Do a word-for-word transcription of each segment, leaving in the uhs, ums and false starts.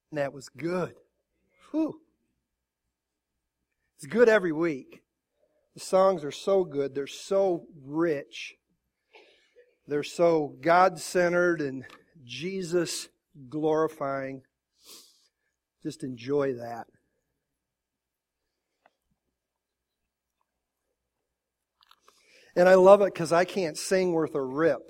And that was good. Whew. It's good every week. The songs are so good. They're so rich. They're so God-centered and Jesus-glorifying. Just enjoy that. And I love it because I can't sing worth a rip.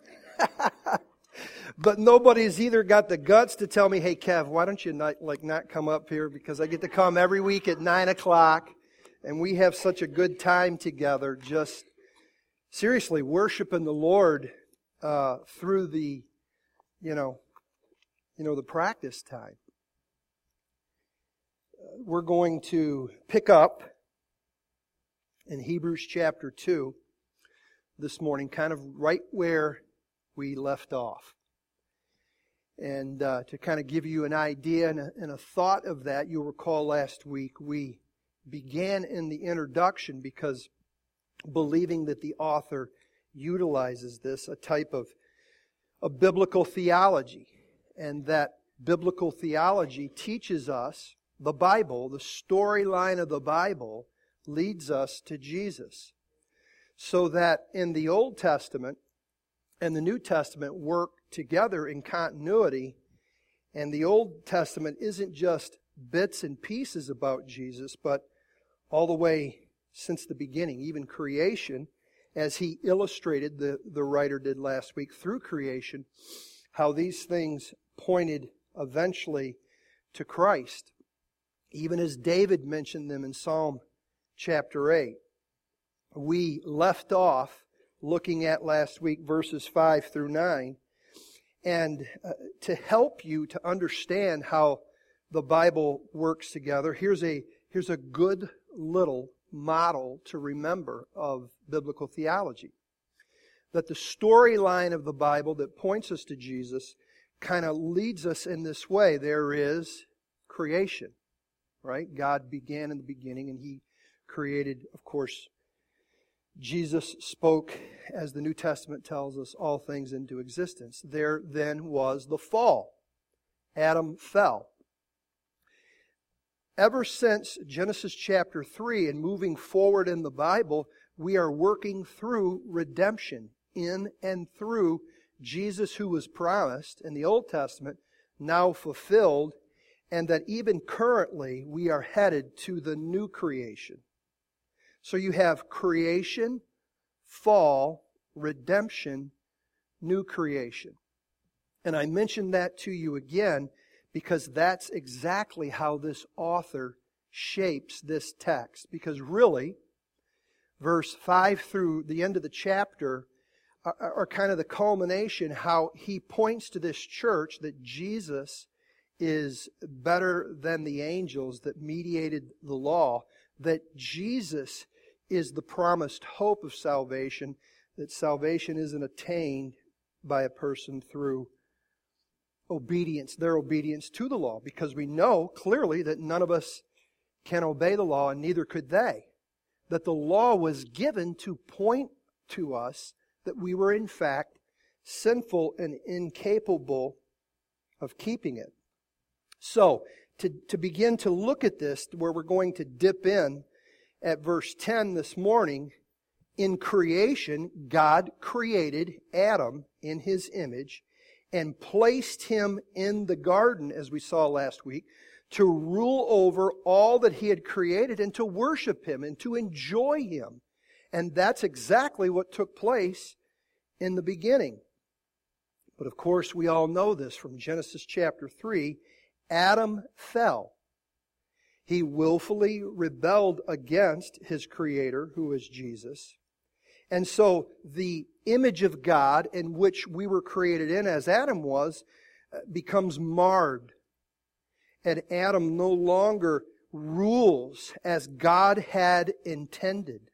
But nobody's either got the guts to tell me, hey, Kev, why don't you not, like, not come up here? Because I get to come every week at nine o'clock, and we have such a good time together, just seriously worshiping the Lord uh, through the, you know, you know, the practice time. We're going to pick up in Hebrews chapter two this morning, kind of right where we left off. And uh, to kind of give you an idea and a, and a thought of that, you'll recall last week we began in the introduction because believing that the author utilizes this, a type of a biblical theology, and that biblical theology teaches us the Bible, the storyline of the Bible leads us to Jesus. So that in the Old Testament and the New Testament work together in continuity, and the Old Testament isn't just bits and pieces about Jesus, but all the way since the beginning, even creation, as he illustrated, the, the writer did last week, through creation, how these things pointed eventually to Christ, even as David mentioned them in Psalm chapter eight. We left off looking at last week verses five through nine, and uh, to help you to understand how the Bible works together, here's a here's a good little model to remember of biblical theology. That the storyline of the Bible that points us to Jesus kind of leads us in this way. There is creation, right? God began in the beginning, and He created, of course, Jesus spoke, as the New Testament tells us, all things into existence. There then was the fall. Adam fell. Ever since Genesis chapter three and moving forward in the Bible, we are working through redemption in and through Jesus, who was promised in the Old Testament, now fulfilled, and that even currently we are headed to the new creation. So you have creation, fall, redemption, new creation. And I mention that to you again because that's exactly how this author shapes this text. Because really, verse five through the end of the chapter are, are kind of the culmination, how he points to this church that Jesus is better than the angels that mediated the law, that Jesus is the promised hope of salvation, that salvation isn't attained by a person through obedience, their obedience to the law, because we know clearly that none of us can obey the law, and neither could they. That the law was given to point to us that we were in fact sinful and incapable of keeping it. So, to, to begin to look at this, where we're going to dip in at verse ten this morning, in creation, God created Adam in His image and placed him in the garden, as we saw last week, to rule over all that He had created and to worship Him and to enjoy Him. And that's exactly what took place in the beginning. But of course, we all know this from Genesis chapter three. Adam fell. He willfully rebelled against his Creator, who is Jesus. And so the image of God in which we were created in, as Adam was, becomes marred. And Adam no longer rules as God had intended.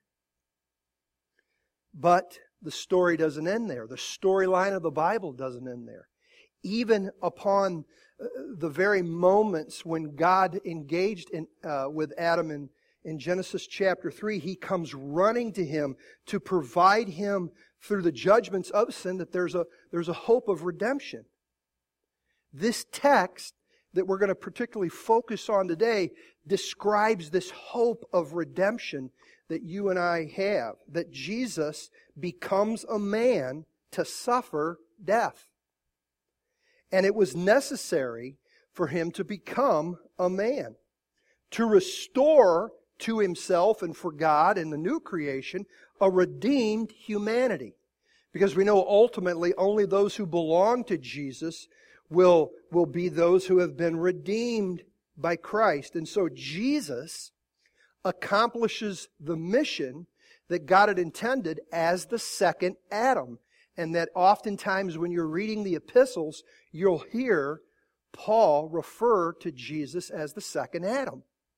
But the story doesn't end there. The storyline of the Bible doesn't end there. Even upon the very moments when God engaged in, uh, with Adam in, in Genesis chapter three, He comes running to him to provide him through the judgments of sin that there's a, there's a hope of redemption. This text that we're going to particularly focus on today describes this hope of redemption that you and I have, that Jesus becomes a man to suffer death. And it was necessary for him to become a man, to restore to himself and for God in the new creation a redeemed humanity. Because we know ultimately only those who belong to Jesus will, will be those who have been redeemed by Christ. And so Jesus accomplishes the mission that God had intended as the second Adam. And that oftentimes when you're reading the epistles, you'll hear Paul refer to Jesus as the second Adam.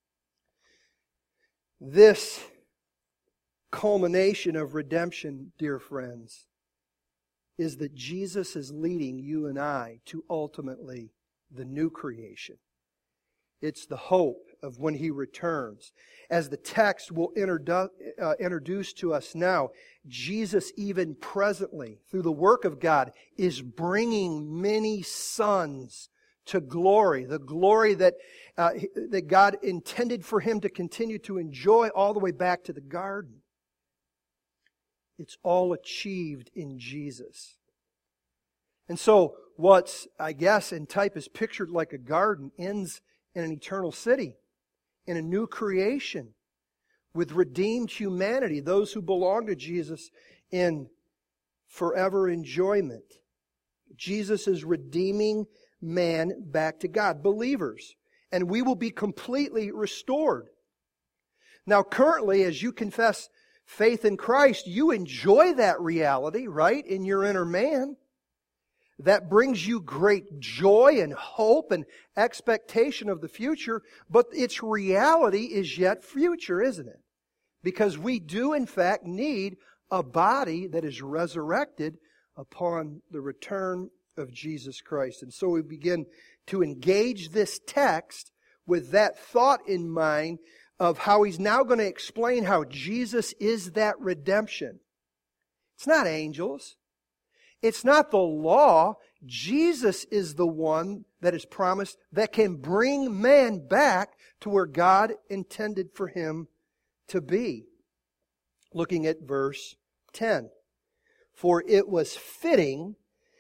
This culmination of redemption, dear friends, is that Jesus is leading you and I to ultimately the new creation. It's the hope of when He returns. As the text will introdu- uh, introduce to us now, Jesus even presently, through the work of God, is bringing many sons to glory. The glory that, uh, that God intended for Him to continue to enjoy all the way back to the garden. It's all achieved in Jesus. And so what's, I guess, in type is pictured like a garden ends in an eternal city, in a new creation, with redeemed humanity, those who belong to Jesus in forever enjoyment. Jesus is redeeming man back to God, believers, and we will be completely restored. Now, currently, as you confess faith in Christ, you enjoy that reality, right, in your inner man. That brings you great joy and hope and expectation of the future, but its reality is yet future, isn't it? Because we do, in fact, need a body that is resurrected upon the return of Jesus Christ. And so we begin to engage this text with that thought in mind of how he's now going to explain how Jesus is that redemption. It's not angels. It's not the law. Jesus is the one that is promised that can bring man back to where God intended for him to be. Looking at verse ten. For it was fitting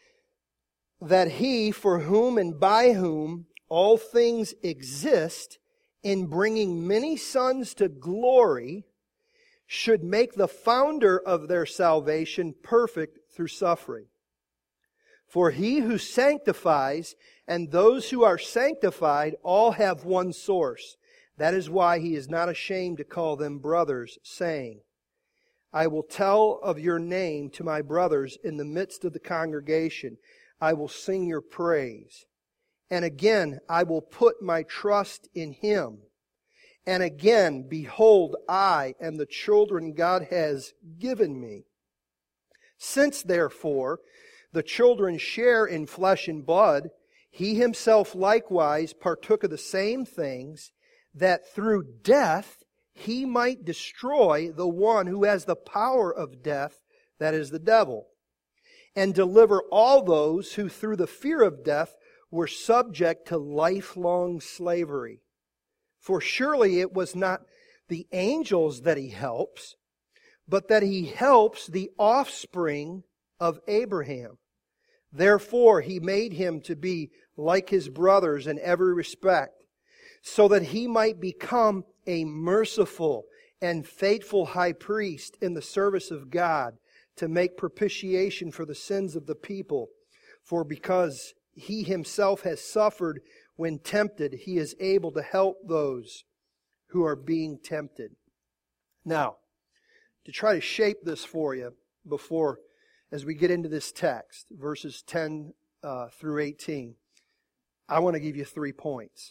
that He, for whom and by whom all things exist, in bringing many sons to glory, should make the founder of their salvation perfect through suffering. For He who sanctifies and those who are sanctified all have one source. That is why He is not ashamed to call them brothers, saying, I will tell of your name to my brothers in the midst of the congregation. I will sing your praise. And again, I will put my trust in Him. And again, behold, I am the children God has given me. Since, therefore, the children share in flesh and blood, He Himself likewise partook of the same things, that through death He might destroy the one who has the power of death, that is the devil, and deliver all those who through the fear of death were subject to lifelong slavery. For surely it was not the angels that He helps, but that He helps the offspring of Abraham. Therefore He made Him to be like His brothers in every respect, so that He might become a merciful and faithful high priest in the service of God, to make propitiation for the sins of the people. For because He Himself has suffered when tempted, He is able to help those who are being tempted. Now, to try to shape this for you before, as we get into this text, verses ten uh, through eighteen, I want to give you three points.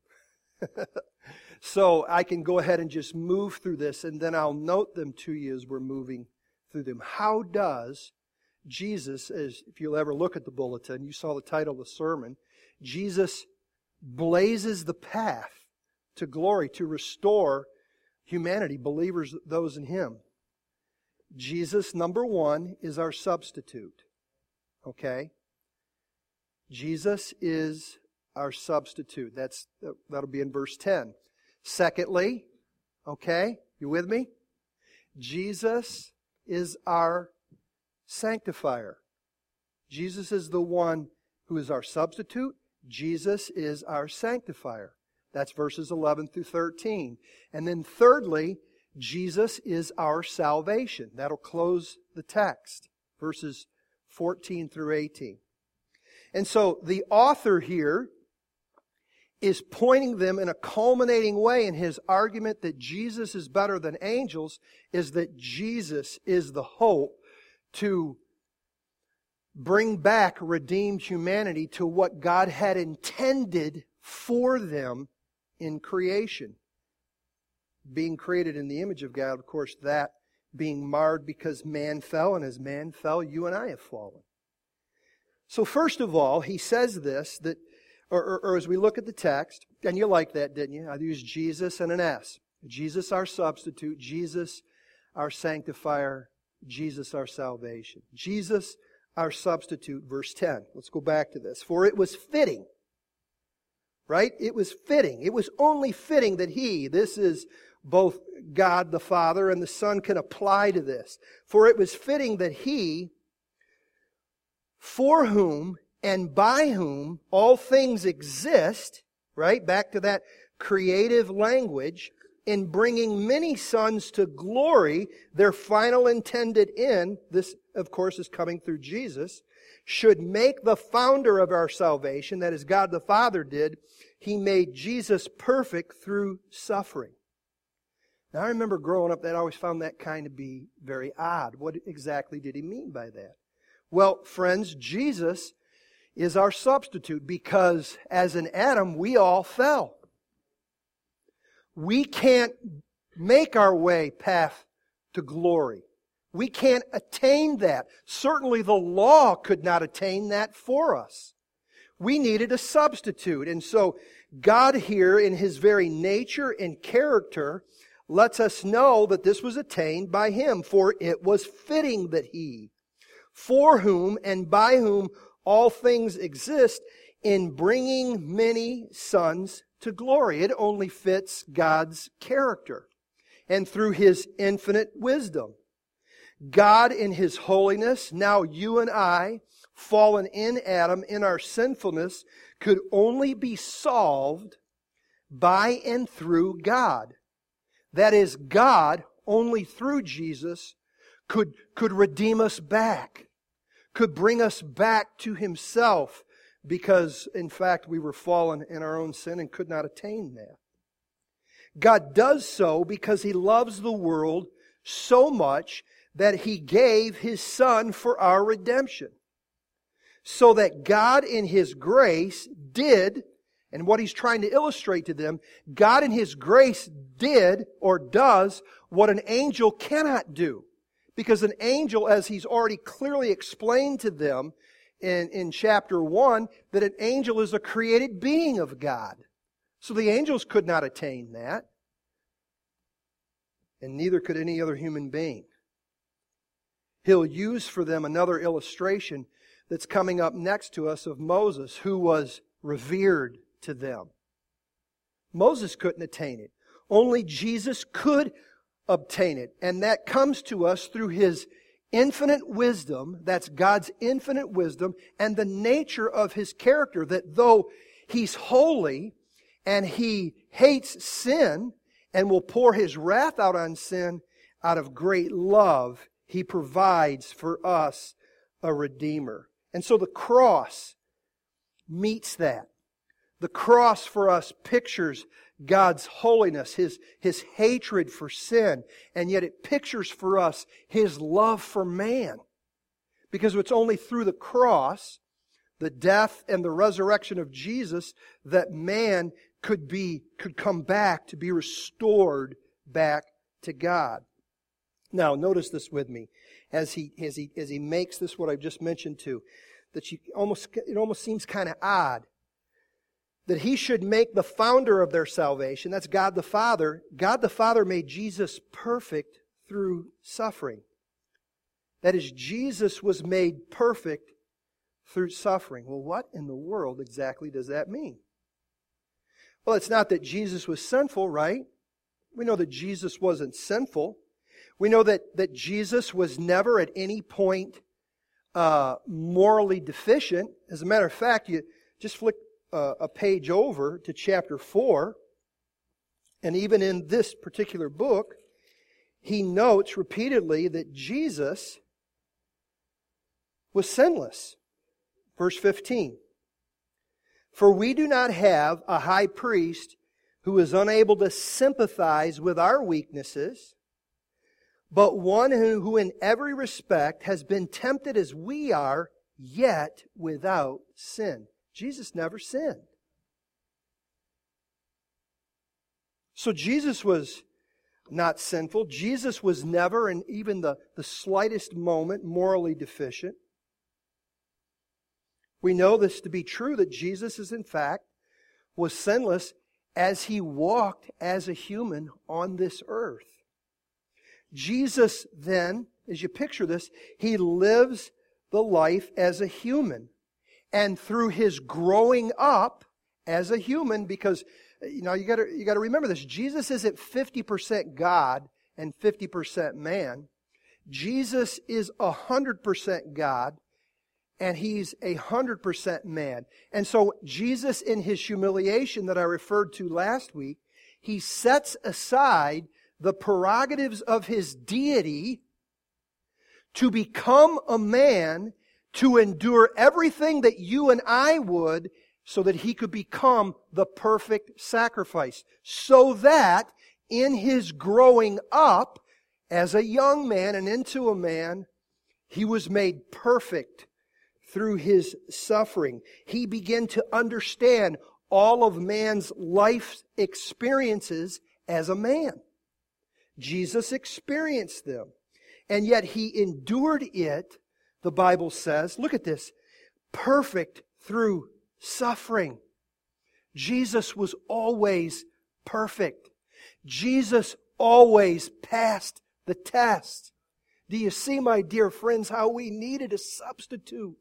So I can go ahead and just move through this, and then I'll note them to you as we're moving through them. How does Jesus, as if you'll ever look at the bulletin, you saw the title of the sermon, Jesus blazes the path to glory, to restore humanity, believers, those in Him. Jesus, number one, is our substitute. Okay? Jesus is our substitute. That's, that'll be in verse ten. Secondly, okay, you with me? Jesus is our sanctifier. Jesus is the one who is our substitute. Jesus is our sanctifier. That's verses eleven through thirteen. And then thirdly, Jesus is our salvation. That'll close the text. Verses fourteen through eighteen. And so the author here is pointing them in a culminating way in his argument that Jesus is better than angels, is that Jesus is the hope to bring back redeemed humanity to what God had intended for them in creation. Being created in the image of God, of course, that being marred because man fell, and as man fell, you and I have fallen. So first of all, he says this, that, or, or, or as we look at the text, and you like that, didn't you? I used Jesus and an S. Jesus our substitute, Jesus our sanctifier, Jesus our salvation. Jesus our substitute, verse ten. Let's go back to this. For it was fitting, right? It was fitting. It was only fitting that He, this is both God the Father and the Son can apply to this. For it was fitting that He, for whom and by whom all things exist, right? Back to that creative language, in bringing many sons to glory, their final intended end, this of course is coming through Jesus, should make the founder of our salvation, that is God the Father did, He made Jesus perfect through suffering. Now I remember growing up that I always found that kind of be very odd. What exactly did He mean by that? Well, friends, Jesus is our substitute because as in Adam, we all fell. We can't make our way path to glory. We can't attain that. Certainly the law could not attain that for us. We needed a substitute. And so God here in His very nature and character lets us know that this was attained by Him. For it was fitting that He, for whom and by whom all things exist, in bringing many sons to glory. It only fits God's character and through His infinite wisdom. God in His holiness, now you and I, fallen in Adam in our sinfulness, could only be solved by and through God. That is, God, only through Jesus, could, could redeem us back, could bring us back to Himself, because, in fact, we were fallen in our own sin and could not attain that. God does so because He loves the world so much that He gave His Son for our redemption. So that God in His grace did, and what He's trying to illustrate to them, God in His grace did or does what an angel cannot do. Because an angel, as He's already clearly explained to them in, in chapter one, that an angel is a created being of God. So the angels could not attain that. And neither could any other human being. He'll use for them another illustration that's coming up next to us of Moses, who was revered to them. Moses couldn't attain it. Only Jesus could obtain it. And that comes to us through His infinite wisdom. That's God's infinite wisdom and the nature of His character, that though He's holy and He hates sin and will pour His wrath out on sin, out of great love, He provides for us a Redeemer. And so the cross meets that. The cross for us pictures God's holiness, His, His hatred for sin, and yet it pictures for us His love for man. Because it's only through the cross, the death and the resurrection of Jesus, that man could be, could come back to be restored back to God. Now, notice this with me as he as he as he makes this what I've just mentioned to, that you almost it almost seems kind of odd that He should make the founder of their salvation, that's God the Father. God the Father made Jesus perfect through suffering. That is, Jesus was made perfect through suffering. Well, what in the world exactly does that mean? Well, it's not that Jesus was sinful, right? We know that Jesus wasn't sinful. We know that, that Jesus was never at any point uh, morally deficient. As a matter of fact, you just flick uh, a page over to chapter four, and even in this particular book, he notes repeatedly that Jesus was sinless. Verse fifteen. For we do not have a high priest who is unable to sympathize with our weaknesses, but one who, who in every respect has been tempted as we are, yet without sin. Jesus never sinned. So Jesus was not sinful. Jesus was never in even the, the slightest moment morally deficient. We know this to be true, that Jesus is in fact was sinless as He walked as a human on this earth. Jesus then, as you picture this, He lives the life as a human. And through His growing up as a human, because you know you got to you got to remember this, Jesus isn't fifty percent God and fifty percent man. Jesus is one hundred percent God. And He's a hundred percent man. And so Jesus, in His humiliation that I referred to last week, He sets aside the prerogatives of His deity to become a man, to endure everything that you and I would, so that He could become the perfect sacrifice. So that in His growing up as a young man and into a man, He was made perfect. Through His suffering, He began to understand all of man's life experiences as a man. Jesus experienced them. And yet He endured it, the Bible says, look at this, perfect through suffering. Jesus was always perfect. Jesus always passed the test. Do you see, my dear friends, how we needed a substitute?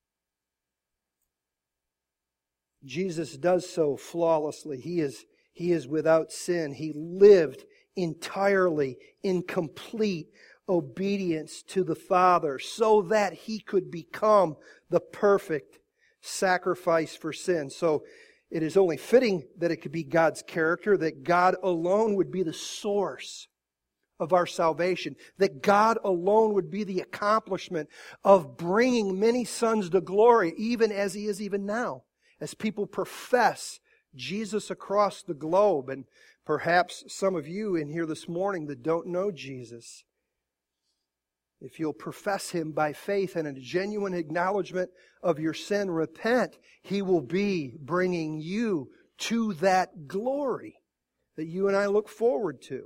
Jesus does so flawlessly. He is, he is without sin. He lived entirely in complete obedience to the Father so that He could become the perfect sacrifice for sin. So it is only fitting that it could be God's character, that God alone would be the source of our salvation, that God alone would be the accomplishment of bringing many sons to glory, even as He is even now. As people profess Jesus across the globe, and perhaps some of you in here this morning that don't know Jesus, if you'll profess Him by faith and a genuine acknowledgement of your sin, repent, He will be bringing you to that glory that you and I look forward to.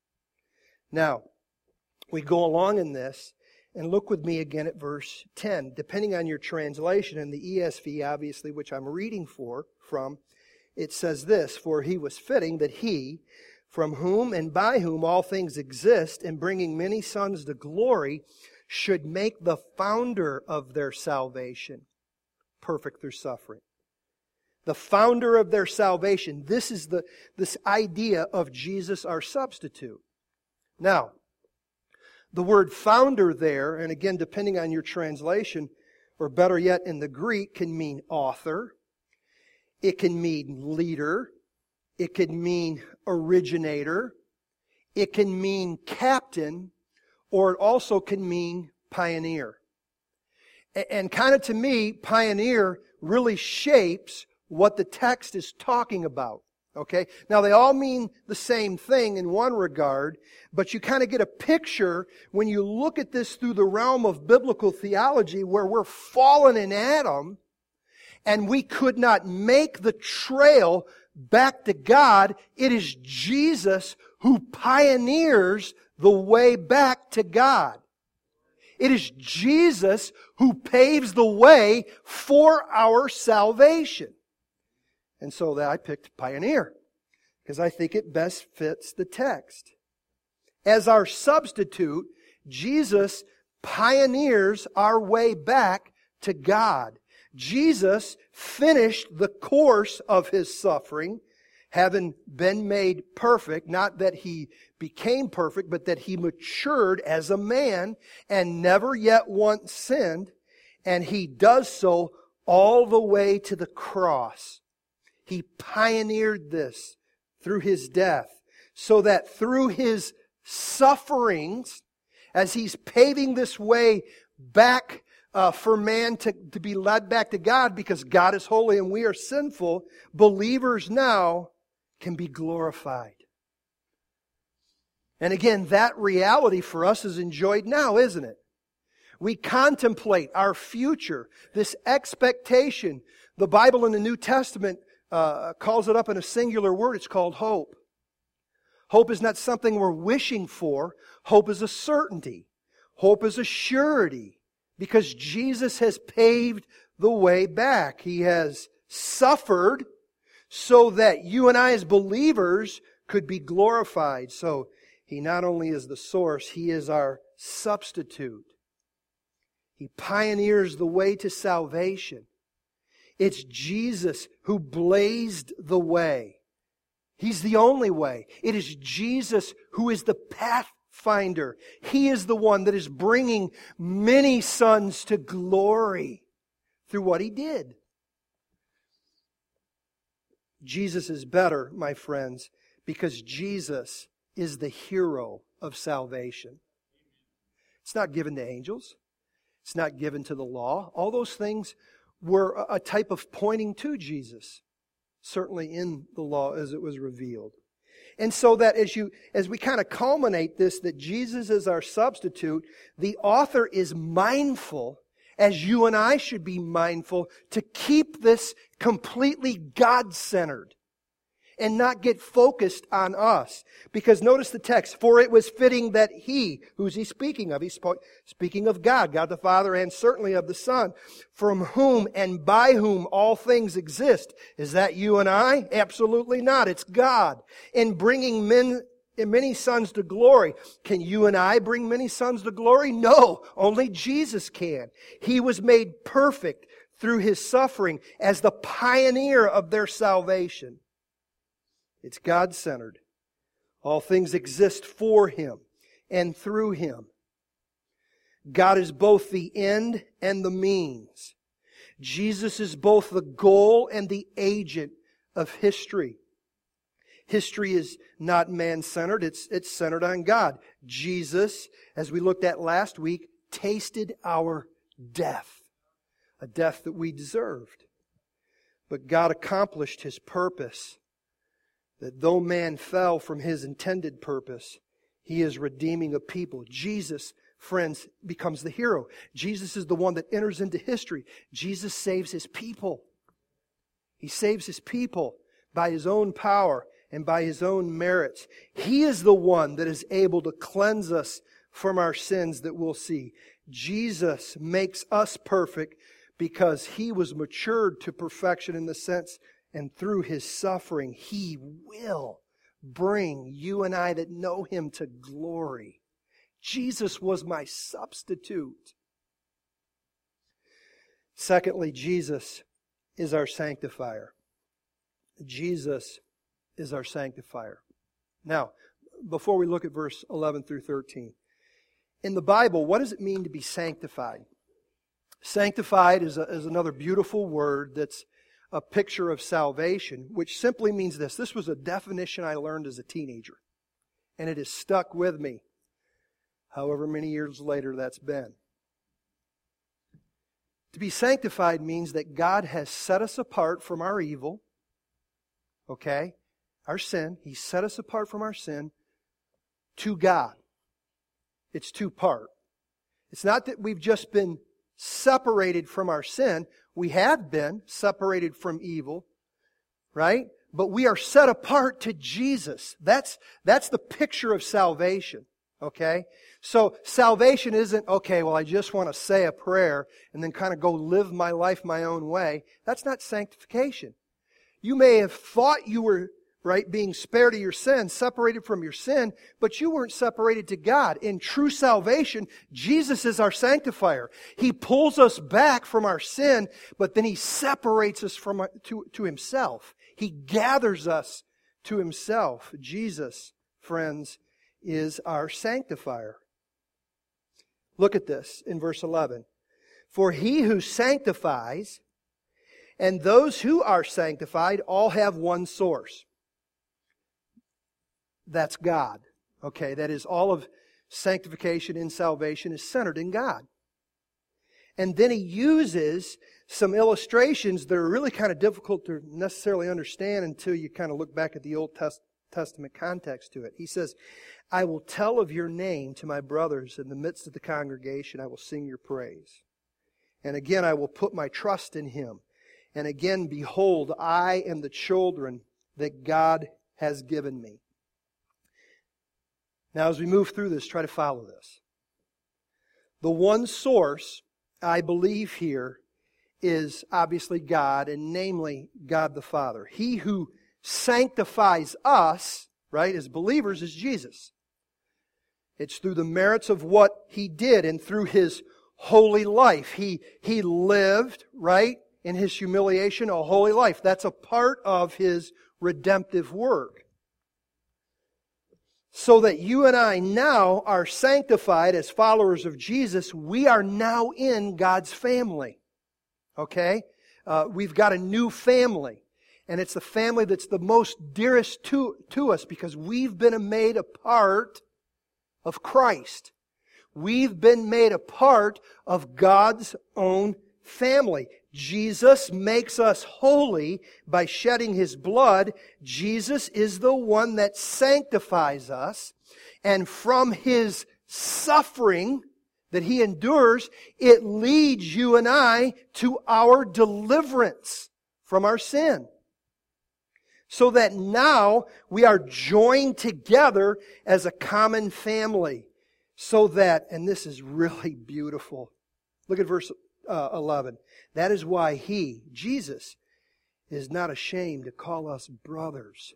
Now, we go along in this, and look with me again at verse ten. Depending on your translation, in the E S V, obviously, which I'm reading for from, it says this, for He was fitting that He, from whom and by whom all things exist, in bringing many sons to glory, should make the founder of their salvation perfect through suffering. The founder of their salvation. This is the this idea of Jesus, our substitute. Now, the word founder there, and again, depending on your translation, or better yet in the Greek, can mean author. It can mean leader. It can mean originator. It can mean captain, or it also can mean pioneer. And kind of to me, pioneer really shapes what the text is talking about. Okay? Now they all mean the same thing in one regard, but you kind of get a picture when you look at this through the realm of biblical theology, where we're fallen in Adam and we could not make the trail back to God. It is Jesus who pioneers the way back to God. It is Jesus who paves the way for our salvation. And so that I picked pioneer, because I think it best fits the text. As our substitute, Jesus pioneers our way back to God. Jesus finished the course of His suffering, having been made perfect, not that He became perfect, but that He matured as a man and never yet once sinned, and He does so all the way to the cross. He pioneered this through His death, so that through His sufferings, as He's paving this way back uh, for man to, to be led back to God, because God is holy and we are sinful, believers now can be glorified. And again, that reality for us is enjoyed now, isn't it? We contemplate our future, this expectation. The Bible in the New Testament uh, calls it up in a singular word. It's called hope. Hope is not something we're wishing for. Hope is a certainty. Hope is a surety, because Jesus has paved the way back. He has suffered so that you and I as believers could be glorified. So He not only is the source, He is our substitute. He pioneers the way to salvation. It's Jesus who blazed the way. He's the only way. It is Jesus who is the pathfinder. He is the one that is bringing many sons to glory through what He did. Jesus is better, my friends, because Jesus is the hero of salvation. It's not given to angels. It's not given to the law. All those things were a type of pointing to Jesus, certainly in the law as it was revealed. And so that as you, as we kind of culminate this, that Jesus is our substitute, the author is mindful, as you and I should be mindful, to keep this completely God-centered and not get focused on us. Because notice the text, for it was fitting that He, who's He speaking of? He's speaking of God, God the Father, and certainly of the Son, from whom and by whom all things exist. Is that you and I? Absolutely not. It's God. In bringing men, many sons to glory. Can you and I bring many sons to glory? No, only Jesus can. He was made perfect through His suffering as the pioneer of their salvation. It's God-centered. All things exist for Him and through Him. God is both the end and the means. Jesus is both the goal and the agent of history. History is not man-centered. It's, it's centered on God. Jesus, as we looked at last week, tasted our death. A death that we deserved. But God accomplished His purpose. That though man fell from his intended purpose, He is redeeming a people. Jesus, friends, becomes the hero. Jesus is the one that enters into history. Jesus saves His people. He saves His people by His own power and by His own merits. He is the one that is able to cleanse us from our sins that we'll see. Jesus makes us perfect because He was matured to perfection in the sense, and through His suffering, He will bring you and I that know Him to glory. Jesus was my substitute. Secondly, Jesus is our sanctifier. Jesus is our sanctifier. Now, before we look at verse eleven through thirteen, in the Bible, what does it mean to be sanctified? Sanctified is, a, is another beautiful word that's a picture of salvation, which simply means this. This was a definition I learned as a teenager, and it has stuck with me, however many years later that's been. To be sanctified means that God has set us apart from our evil, okay, our sin. He set us apart from our sin to God. It's two-part. It's not that we've just been separated from our sin. We have been separated from evil, right? But we are set apart to Jesus. That's, that's the picture of salvation, okay? So salvation isn't, okay, well, I just want to say a prayer and then kind of go live my life my own way. That's not sanctification. You may have thought you were, right, being spared of your sin, separated from your sin, but you weren't separated to God. In true salvation, Jesus is our sanctifier. He pulls us back from our sin, but then He separates us from to, to Himself. He gathers us to Himself. Jesus, friends, is our sanctifier. Look at this in verse eleven. For He who sanctifies and those who are sanctified all have one source. That's God. Okay, that is, all of sanctification in salvation is centered in God. And then He uses some illustrations that are really kind of difficult to necessarily understand until you kind of look back at the Old Testament context to it. He says, I will tell of your name to my brothers in the midst of the congregation. I will sing your praise. And again, I will put my trust in Him. And again, behold, I am the children that God has given me. Now, as we move through this, try to follow this. The one source, I believe here, is obviously God, and namely God the Father. He who sanctifies us, right, as believers is Jesus. It's through the merits of what He did and through His holy life. He, he lived, right, in His humiliation, a holy life. That's a part of His redemptive work. So that you and I now are sanctified as followers of Jesus. We are now in God's family. Okay? Uh, we've got a new family. And it's the family that's the most dearest to, to us because we've been made a part of Christ. We've been made a part of God's own family. Jesus makes us holy by shedding His blood. Jesus is the one that sanctifies us. And from His suffering that He endures, it leads you and I to our deliverance from our sin. So that now we are joined together as a common family. So that, and this is really beautiful. Look at verse uh, eleven. That is why He, Jesus, is not ashamed to call us brothers.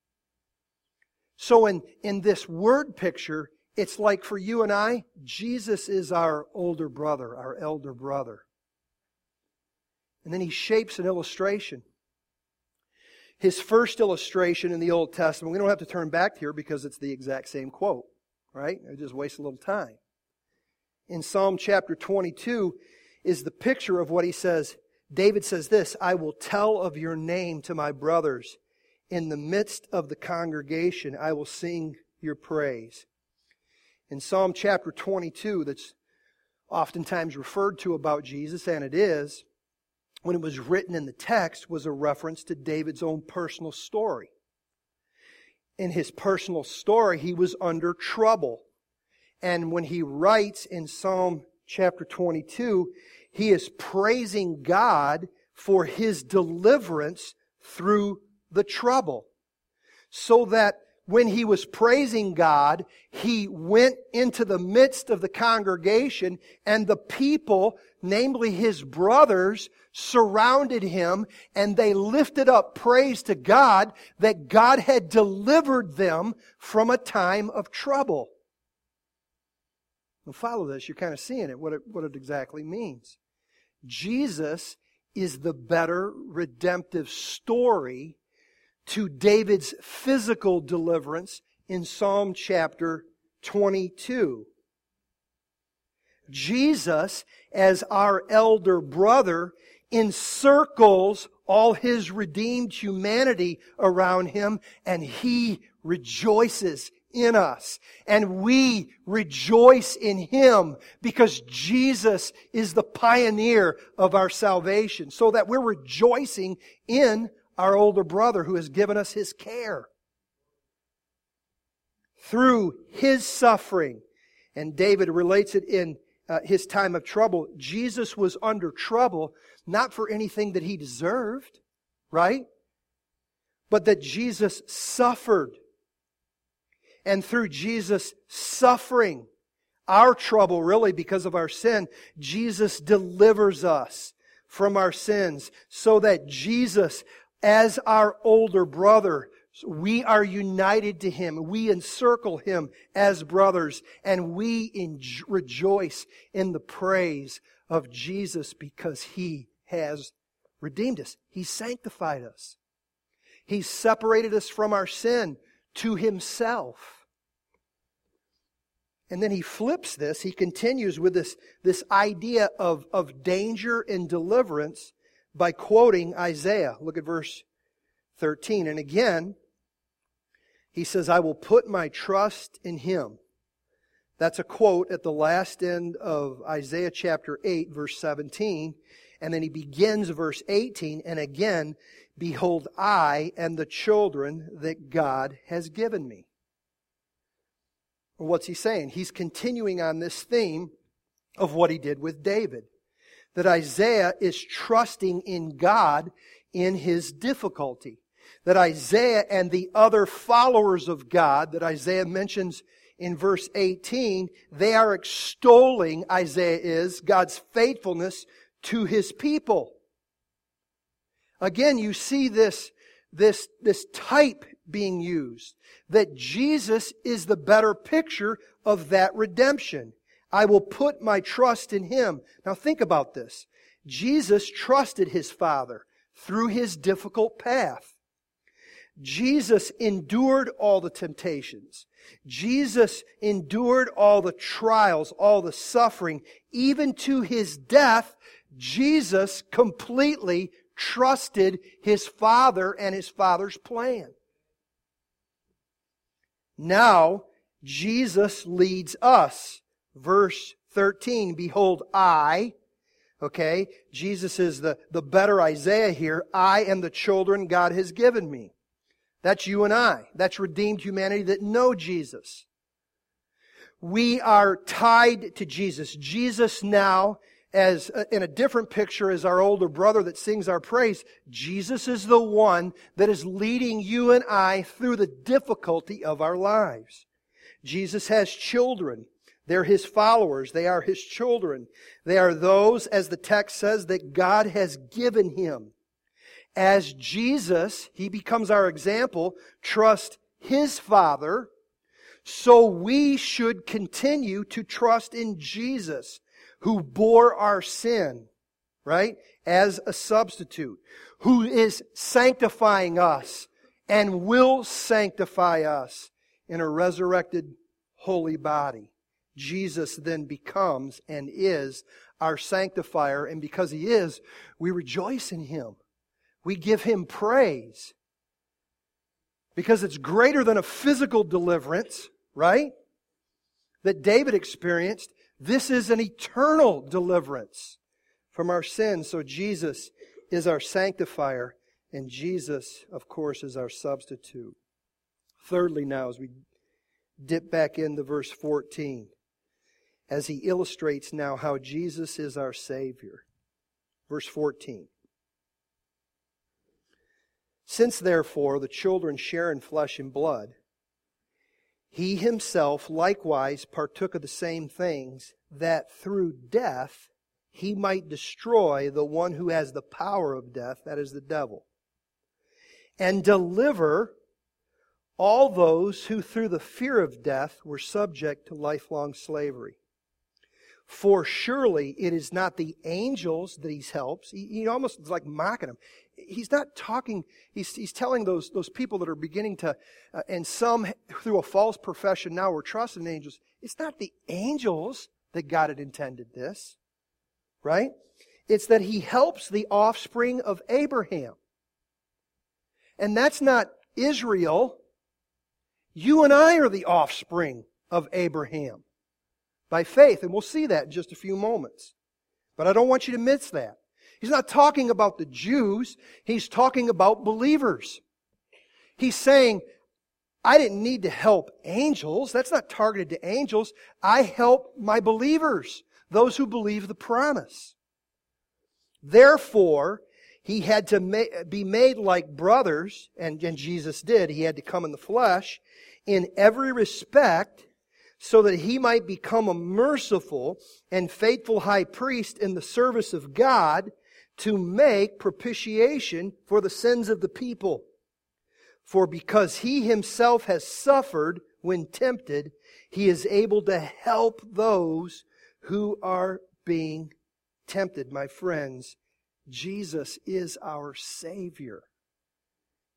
So in, in this word picture, it's like for you and I, Jesus is our older brother, our elder brother. And then He shapes an illustration. His first illustration in the Old Testament, we don't have to turn back here because it's the exact same quote, right? It just wastes a little time. In Psalm chapter twenty-two is the picture of what he says. David says this, I will tell of your name to my brothers. In the midst of the congregation, I will sing your praise. In Psalm chapter twenty-two, that's oftentimes referred to about Jesus, and it is, when it was written in the text, was a reference to David's own personal story. In his personal story, he was under trouble. And when he writes in Psalm chapter twenty-two, he is praising God for His deliverance through the trouble. So that when he was praising God, he went into the midst of the congregation and the people, namely his brothers, surrounded him and they lifted up praise to God that God had delivered them from a time of trouble. Now follow this, you're kind of seeing it, what it, what it exactly means. Jesus is the better redemptive story to David's physical deliverance in Psalm chapter twenty-two. Jesus, as our elder brother, encircles all His redeemed humanity around Him, and He rejoices in us. And we rejoice in Him because Jesus is the pioneer of our salvation, so that we're rejoicing in our older brother who has given us His care. Through His suffering, and David relates it in uh, his time of trouble, Jesus was under trouble not for anything that He deserved, right? But that Jesus suffered. And through Jesus' suffering, our trouble really because of our sin, Jesus delivers us from our sins so that Jesus, as our older brother, we are united to Him. We encircle Him as brothers, and we in, rejoice in the praise of Jesus because He has redeemed us. He sanctified us. He's separated us from our sin to Himself. And then he flips this. He continues with this, this idea of, of danger and deliverance by quoting Isaiah. Look at verse thirteen. And again, he says, I will put my trust in Him. That's a quote at the last end of Isaiah chapter eight, verse seventeen. And then he begins verse eighteen. And again, behold, I and the children that God has given me. What's he saying? He's continuing on this theme of what he did with David. That Isaiah is trusting in God in his difficulty. That Isaiah and the other followers of God that Isaiah mentions in verse eighteen, they are extolling, Isaiah is, God's faithfulness to His people. Again, you see this, this, this type being used. That Jesus is the better picture of that redemption. I will put my trust in Him. Now think about this. Jesus trusted His Father through His difficult path. Jesus endured all the temptations. Jesus endured all the trials, all the suffering. Even to His death, Jesus completely trusted His Father and His Father's plan. Now, Jesus leads us. Verse thirteen, behold, I, okay, Jesus is the, the better Isaiah here. I am the children God has given me. That's you and I. That's redeemed humanity that know Jesus. We are tied to Jesus. Jesus now, as in a different picture, as our older brother that sings our praise, Jesus is the one that is leading you and I through the difficulty of our lives. Jesus has children. They're His followers. They are His children. They are those, as the text says, that God has given Him. As Jesus, He becomes our example, trust His Father, so we should continue to trust in Jesus, who bore our sin, right, as a substitute, who is sanctifying us and will sanctify us in a resurrected holy body. Jesus then becomes and is our sanctifier, and because He is, we rejoice in Him. We give Him praise. Because it's greater than a physical deliverance, right? That David experienced. This is an eternal deliverance from our sins. So Jesus is our sanctifier, and Jesus, of course, is our substitute. Thirdly now, as we dip back into verse fourteen, as he illustrates now how Jesus is our Savior. Verse fourteen. Since therefore the children share in flesh and blood, He Himself likewise partook of the same things, that through death He might destroy the one who has the power of death, that is the devil, and deliver all those who through the fear of death were subject to lifelong slavery. For surely it is not the angels that He helps. He, he almost is like mocking them. He's not talking, he's, he's telling those, those people that are beginning to, uh, and some through a false profession now were trusting angels. It's not the angels that God had intended this, right? It's that He helps the offspring of Abraham. And that's not Israel. You and I are the offspring of Abraham by faith. And we'll see that in just a few moments. But I don't want you to miss that. He's not talking about the Jews. He's talking about believers. He's saying, I didn't need to help angels. That's not targeted to angels. I help my believers, those who believe the promise. Therefore, He had to ma- be made like brothers, and, and Jesus did. He had to come in the flesh in every respect, so that He might become a merciful and faithful high priest in the service of God, to make propitiation for the sins of the people. For because He Himself has suffered when tempted, He is able to help those who are being tempted. My friends, Jesus is our Savior.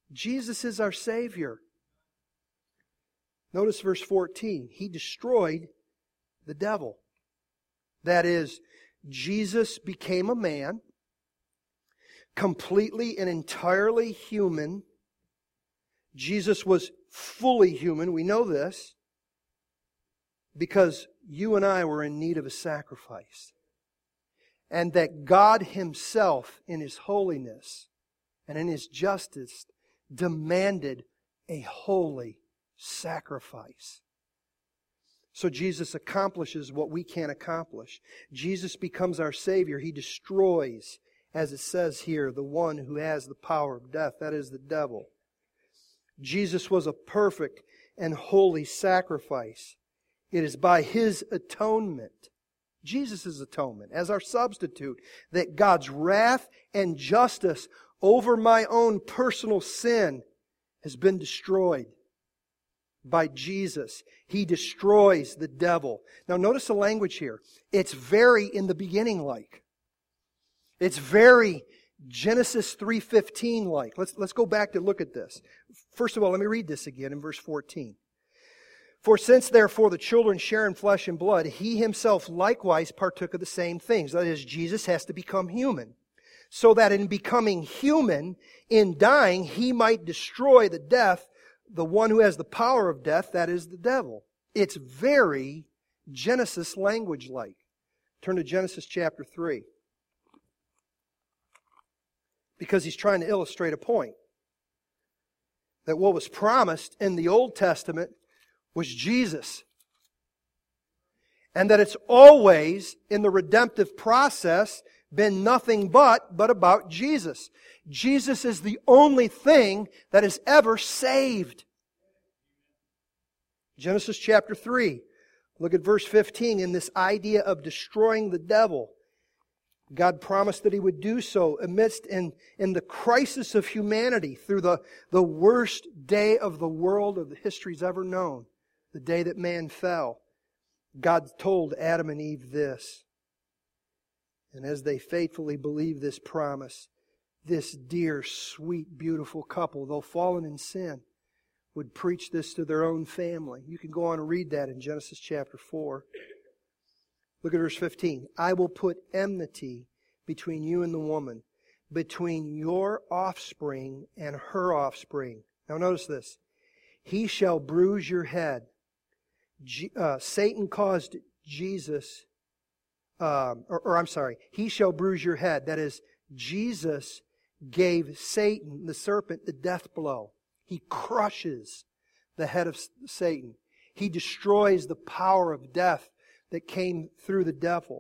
Jesus is our Savior. Notice verse fourteen. He destroyed the devil. That is, Jesus became a man, completely and entirely human. Jesus was fully human. We know this because you and I were in need of a sacrifice. And that God Himself, in His holiness and in His justice, demanded a holy sacrifice. So Jesus accomplishes what we can't accomplish. Jesus becomes our Savior. He destroys, as it says here, the one who has the power of death. That is the devil. Jesus was a perfect and holy sacrifice. It is by His atonement, Jesus' atonement, as our substitute, that God's wrath and justice over my own personal sin has been destroyed. By Jesus, He destroys the devil. Now notice the language here. It's very in the beginning like. It's very Genesis three fifteen like. Let's, let's go back to look at this. First of all, let me read this again in verse fourteen. For since therefore the children share in flesh and blood, He Himself likewise partook of the same things. That is, Jesus has to become human. So that in becoming human, in dying, He might destroy the death, the one who has the power of death, that is the devil. It's very Genesis language like. Turn to Genesis chapter three. Because he's trying to illustrate a point. That what was promised in the Old Testament was Jesus. And that it's always, in the redemptive process, been nothing but, but about Jesus. Jesus is the only thing that has ever saved. Genesis chapter three. Look at verse fifteen in this idea of destroying the devil. God promised that He would do so amidst in, in the crisis of humanity through the, the worst day of the world of the history's ever known. The day that man fell. God told Adam and Eve this. And as they faithfully believe this promise, this dear, sweet, beautiful couple, though fallen in sin, would preach this to their own family. You can go on and read that in Genesis chapter four. Look at verse fifteen. I will put enmity between you and the woman, between your offspring and her offspring. Now notice this. He shall bruise your head. G- uh, Satan caused Jesus, um, or, or I'm sorry, he shall bruise your head. That is, Jesus gave Satan, the serpent, the death blow. He crushes the head of Satan. He destroys the power of death that came through the devil.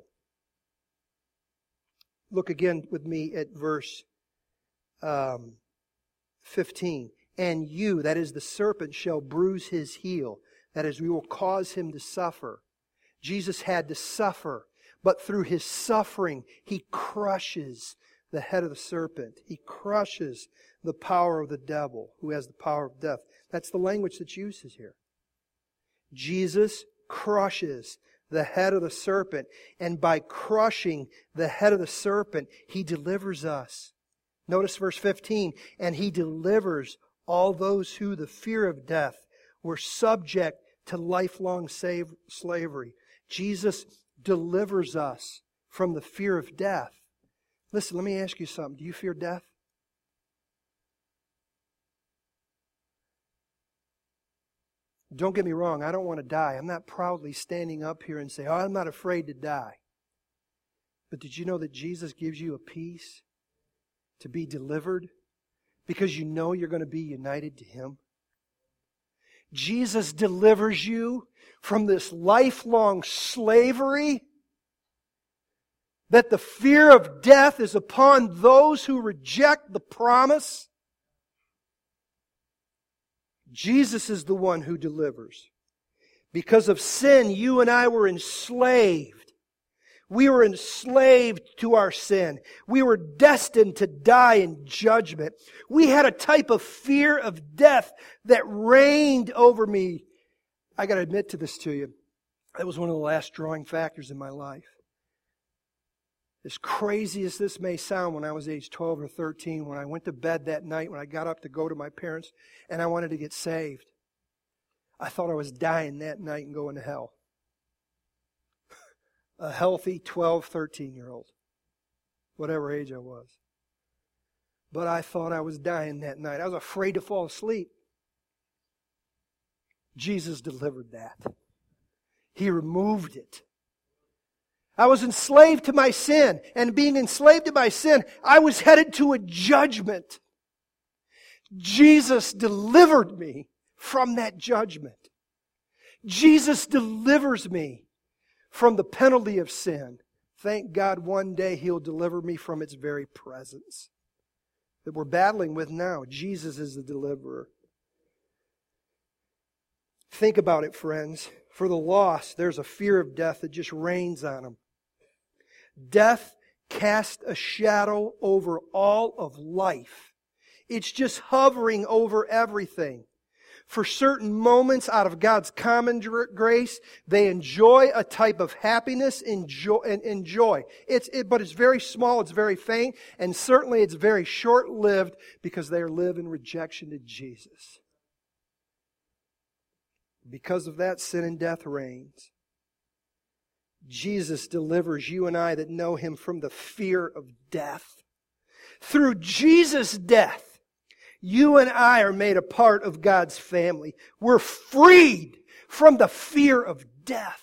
Look again with me at verse um, fifteen. And you, that is the serpent, shall bruise his heel. That is, we will cause him to suffer. Jesus had to suffer, but through His suffering, He crushes the head of the serpent. He crushes the power of the devil, who has the power of death. That's the language that's used here. Jesus crushes the head of the serpent, and by crushing the head of the serpent, He delivers us. Notice verse fifteen, and He delivers all those who the fear of death were subject to lifelong save, slavery. Jesus delivers us from the fear of death. Listen, let me ask you something. Do you fear death? Don't get me wrong, I don't want to die. I'm not proudly standing up here and say, oh, I'm not afraid to die. But did you know that Jesus gives you a peace to be delivered because you know you're going to be united to Him? Jesus delivers you from this lifelong slavery, that the fear of death is upon those who reject the promise. Jesus is the one who delivers. Because of sin, you and I were enslaved. We were enslaved to our sin. We were destined to die in judgment. We had a type of fear of death that reigned over me. I got to admit to this to you. That was one of the last drawing factors in my life. As crazy as this may sound, when I was age twelve or thirteen, when I went to bed that night, when I got up to go to my parents, and I wanted to get saved, I thought I was dying that night and going to hell. A healthy twelve, thirteen-year-old, whatever age I was. But I thought I was dying that night. I was afraid to fall asleep. Jesus delivered that. He removed it. I was enslaved to my sin, and being enslaved to my sin, I was headed to a judgment. Jesus delivered me from that judgment. Jesus delivers me from the penalty of sin. Thank God one day He'll deliver me from its very presence that we're battling with now. Jesus is the deliverer. Think about it, friends. For the lost, there's a fear of death that just reigns on them. Death casts a shadow over all of life. It's just hovering over everything. For certain moments out of God's common grace, they enjoy a type of happiness and joy. It's, it, but it's very small, it's very faint, and certainly it's very short-lived because they live in rejection to Jesus. Because of that, sin and death reigns. Jesus delivers you and I that know Him from the fear of death. Through Jesus' death, you and I are made a part of God's family. We're freed from the fear of death.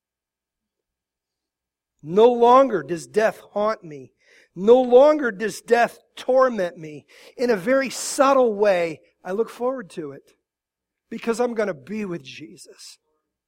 No longer does death haunt me. No longer does death torment me. In a very subtle way, I look forward to it because I'm going to be with Jesus.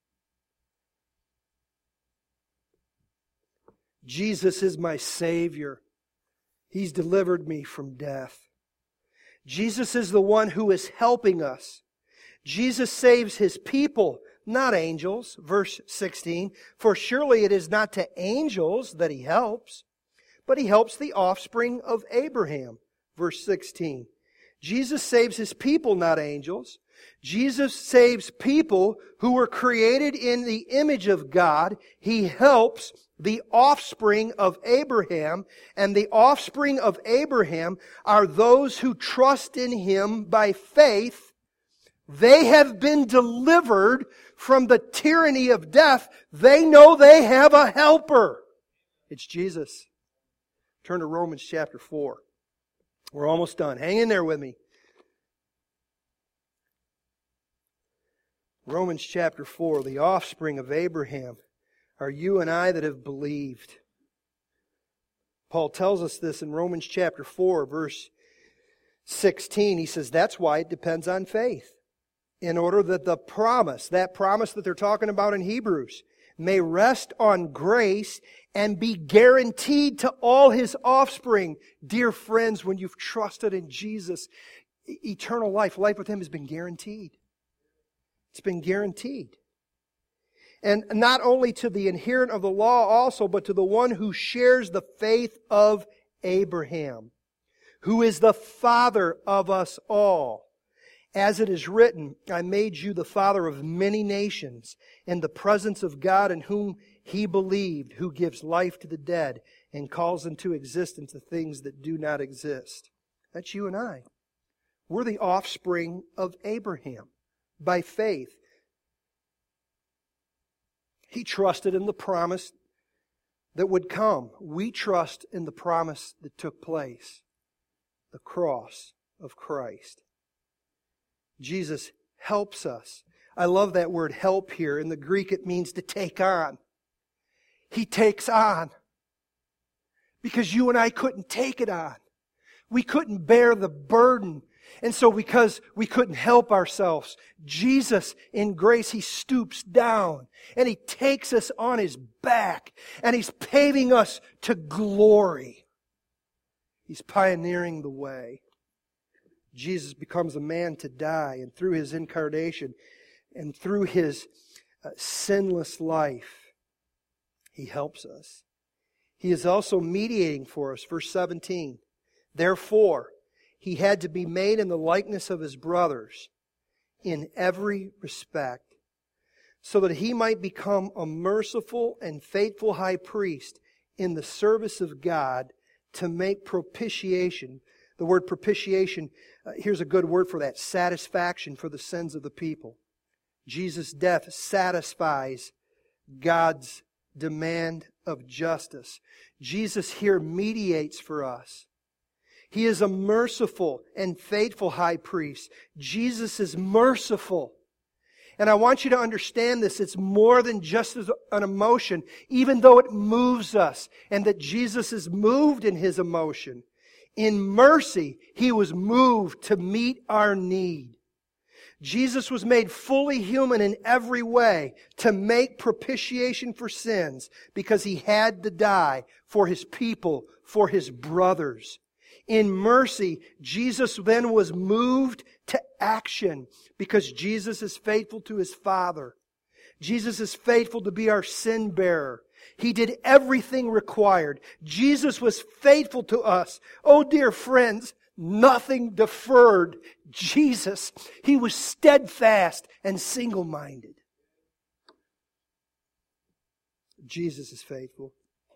Jesus is my Savior. He's delivered me from death. Jesus is the one who is helping us. Jesus saves His people, not angels. Verse sixteen, for surely it is not to angels that He helps, but He helps the offspring of Abraham. Verse sixteen, Jesus saves His people, not angels. Jesus saves people who were created in the image of God. He helps the offspring of Abraham, and the offspring of Abraham are those who trust in Him by faith. They have been delivered from the tyranny of death. They know they have a helper. It's Jesus. Turn to Romans chapter four. We're almost done. Hang in there with me. Romans chapter four, the offspring of Abraham are you and I that have believed. Paul tells us this in Romans chapter four, verse sixteen. He says that's why it depends on faith. In order that the promise, that promise that they're talking about in Hebrews, may rest on grace and be guaranteed to all His offspring. Dear friends, when you've trusted in Jesus, eternal life, life with Him has been guaranteed. It's been guaranteed. And not only to the adherent of the law also, but to the one who shares the faith of Abraham, who is the father of us all. As it is written, I made you the father of many nations, in the presence of God in whom He believed, who gives life to the dead and calls into existence the things that do not exist. That's you and I. We're the offspring of Abraham by faith. He trusted in the promise that would come. We trust in the promise that took place. The cross of Christ. Jesus helps us. I love that word help here. In the Greek it means to take on. He takes on. Because you and I couldn't take it on. We couldn't bear the burden. And so because we couldn't help ourselves, Jesus in grace, He stoops down and He takes us on His back and He's paving us to glory. He's pioneering the way. Jesus becomes a man to die, and through His incarnation and through His uh, sinless life, He helps us. He is also mediating for us. Verse seventeen, therefore, He had to be made in the likeness of His brothers in every respect, so that He might become a merciful and faithful high priest in the service of God to make propitiation. The word propitiation, uh, here's a good word for that, satisfaction for the sins of the people. Jesus' death satisfies God's demand of justice. Jesus here mediates for us. He is a merciful and faithful high priest. Jesus is merciful. And I want you to understand this. It's more than just an emotion, even though it moves us, and that Jesus is moved in His emotion. In mercy, He was moved to meet our need. Jesus was made fully human in every way to make propitiation for sins because He had to die for His people, for His brothers. In mercy, Jesus then was moved to action because Jesus is faithful to His Father. Jesus is faithful to be our sin bearer. He did everything required. Jesus was faithful to us. Oh, dear friends, nothing deferred Jesus. He was steadfast and single-minded. Jesus is faithful.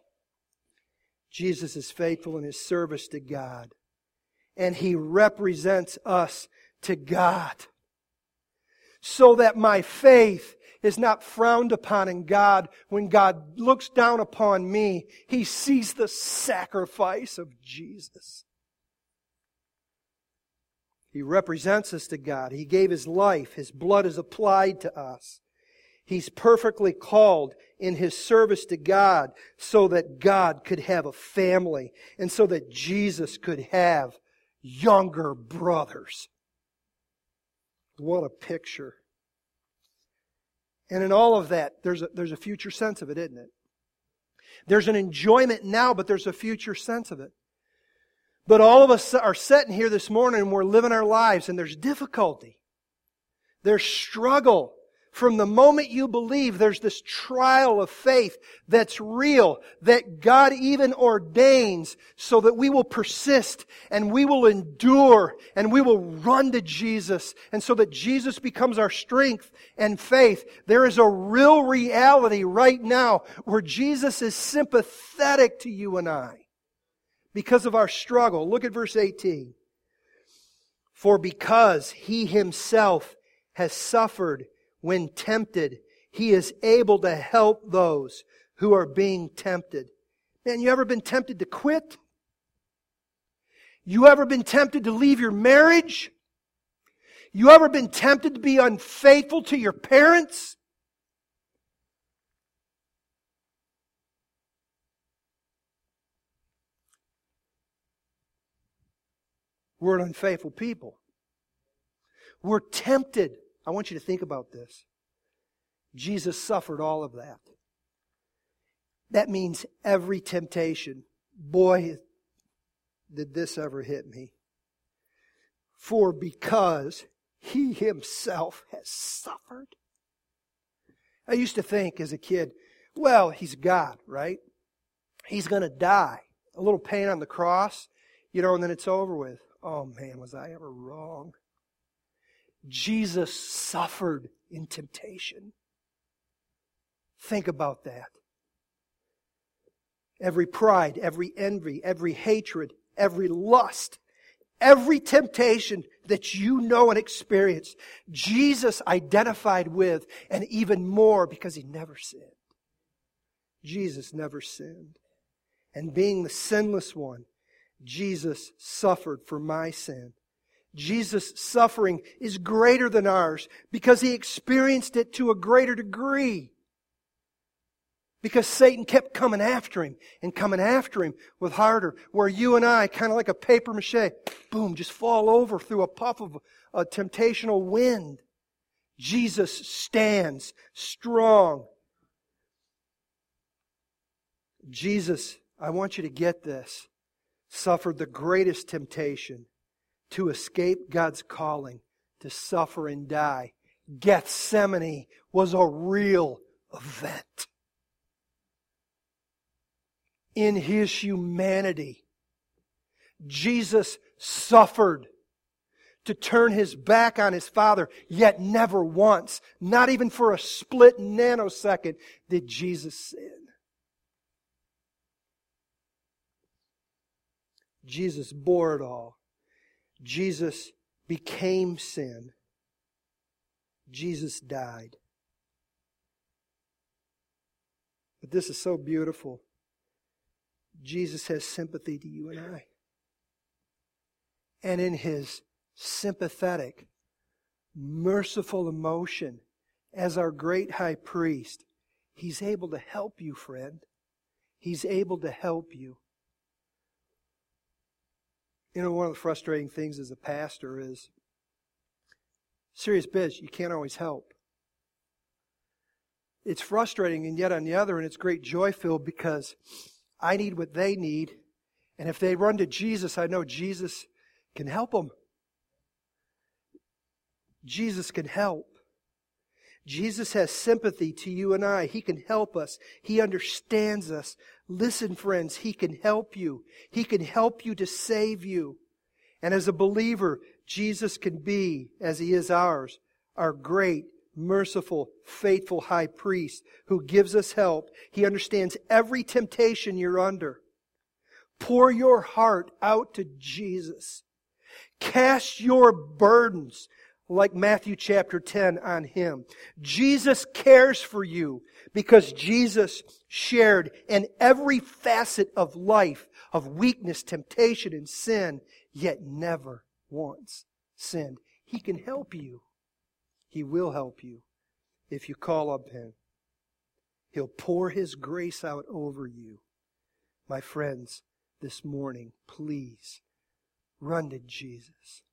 Jesus is faithful in His service to God. And He represents us to God. So that my faith is not frowned upon in God. When God looks down upon me, He sees the sacrifice of Jesus. He represents us to God. He gave His life. His blood is applied to us. He's perfectly called in His service to God so that God could have a family and so that Jesus could have younger brothers. What a picture. And in all of that, there's a, there's a future sense of it, isn't it? There's an enjoyment now, but there's a future sense of it. But all of us are sitting here this morning and we're living our lives and there's difficulty. There's struggle. From the moment you believe, there's this trial of faith that's real, that God even ordains so that we will persist and we will endure and we will run to Jesus. And so that Jesus becomes our strength and faith. There is a real reality right now where Jesus is sympathetic to you and I because of our struggle. Look at verse eighteen. For because He Himself has suffered when tempted, He is able to help those who are being tempted. Man, you ever been tempted to quit? You ever been tempted to leave your marriage? You ever been tempted to be unfaithful to your parents? We're an unfaithful people. We're tempted. I want you to think about this. Jesus suffered all of that. That means every temptation. Boy, did this ever hit me. For because He Himself has suffered. I used to think as a kid, well, He's God, right? He's going to die. A little pain on the cross, you know, and then it's over with. Oh man, was I ever wrong? Jesus suffered in temptation. Think about that. Every pride, every envy, every hatred, every lust, every temptation that you know and experience, Jesus identified with, and even more because He never sinned. Jesus never sinned. And being the sinless one, Jesus suffered for my sin. Jesus' suffering is greater than ours because He experienced it to a greater degree. Because Satan kept coming after Him and coming after Him with harder. Where you and I, kind of like a paper mache, boom, just fall over through a puff of a temptational wind. Jesus stands strong. Jesus, I want you to get this, suffered the greatest temptation to escape God's calling, to suffer and die. Gethsemane was a real event. In His humanity, Jesus suffered to turn His back on His Father, yet never once, not even for a split nanosecond, did Jesus sin. Jesus bore it all. Jesus became sin. Jesus died. But this is so beautiful. Jesus has sympathy to you and I. And in His sympathetic, merciful emotion as our great high priest, He's able to help you, friend. He's able to help you. You know, one of the frustrating things as a pastor is, serious biz, you can't always help. It's frustrating, and yet on the other end, it's great joy-filled because I need what they need. And if they run to Jesus, I know Jesus can help them. Jesus can help. Jesus has sympathy to you and I. He can help us. He understands us. Listen, friends, He can help you. He can help you to save you. And as a believer, Jesus can be, as He is ours, our great, merciful, faithful high priest who gives us help. He understands every temptation you're under. Pour your heart out to Jesus. Cast your burdens, like Matthew chapter ten, on Him. Jesus cares for you because Jesus shared in every facet of life, of weakness, temptation, and sin, yet never once sinned. He can help you. He will help you if you call up Him. He'll pour His grace out over you. My friends, this morning, please run to Jesus.